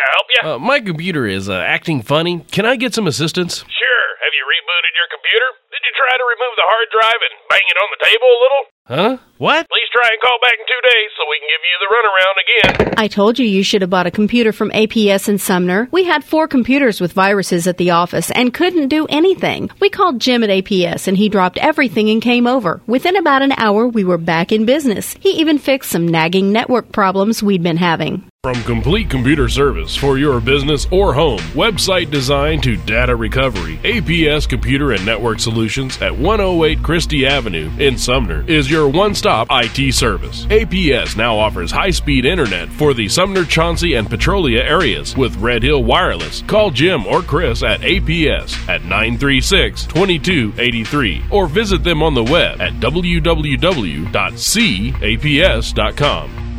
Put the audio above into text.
I help you? My computer is acting funny. Can I get some assistance? Sure. Have you rebooted your computer? Did you try to remove the hard drive and bang it on the table a little? Huh? What? Please try and call back in 2 days so we can give you the runaround again. I told you you should have bought a computer from APS in Sumner. We had 4 computers with viruses at the office and couldn't do anything. We called Jim at APS and he dropped everything and came over. Within about an hour, we were back in business. He even fixed some nagging network problems we'd been having. From complete computer service for your business or home, website design to data recovery, APS Computer and Network Solutions at 108 Christie Avenue in Sumner is your one-stop IT service. APS now offers high-speed internet for the Sumner, Chauncey, and Petrolia areas with Red Hill Wireless. Call Jim or Chris at APS at 936-2283 or visit them on the web at www.caps.com.